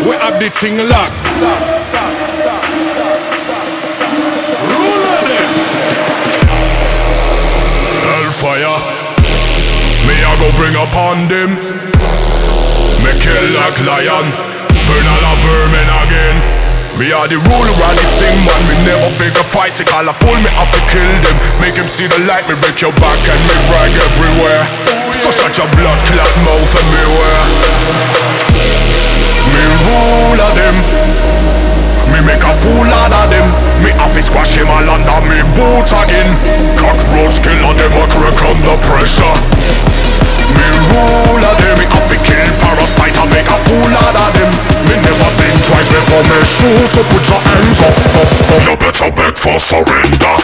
We have the thing locked. Rule them. Hellfire. Me I go bring upon them. Me kill like lion. Burn all the vermin again. Me are the ruler of the thing, man. Me never fake a fight. Take all a fool, me have to kill them. Make him see the light, me break your back and me brag everywhere. So shut your blood clot mouth everywhere. Me ruler them. Me make a fool out of them. Me have to squash him all under me boot again. Cockroach killer them a crack under pressure. Me ruler them. Me have to kill parasite and make a fool out of them. Me never think twice before me shoot. So put your hands up. You better beg for surrender.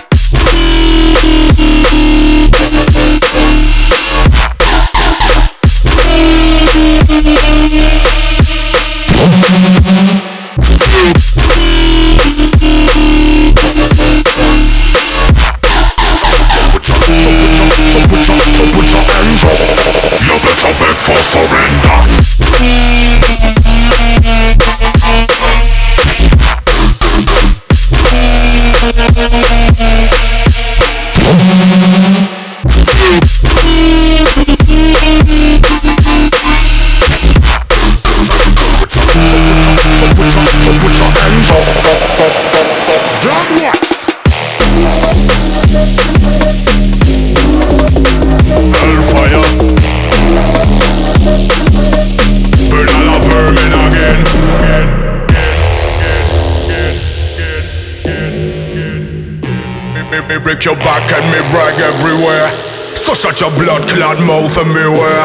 Put your hands up. You better beg for surrender. Put your hands up. John Watts. Hellfire. Burn all the vermin again. Me break your back and me brag everywhere. So shut your blood clot mouth everywhere.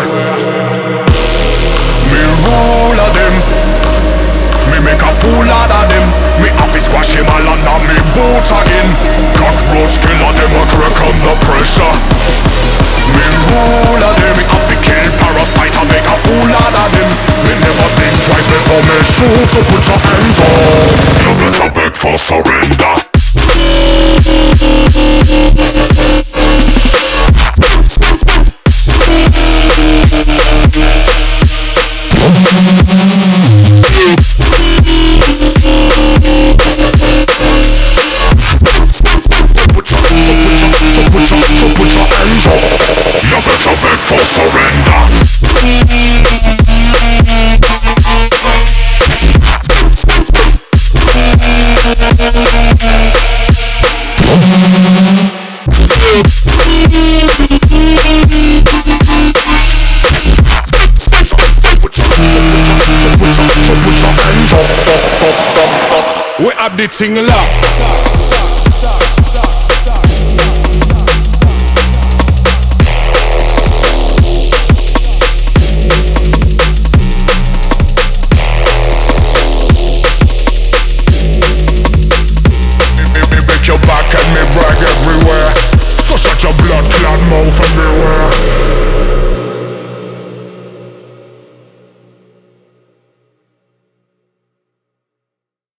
Me rule them. Me make a fool out of them. Me have to squash him all under me boot again. Cockroach killer them a crack under pressure. Me ruler them. Me have to kill parasite and make a fool out of them. Me never think twice before me shoot. So put your hands up. You better beg for surrender. Put your hands up. You better beg for surrender. Put your hands up. We have the thing locked. Your back and me brag everywhere. So shut your blood clot mouth everywhere.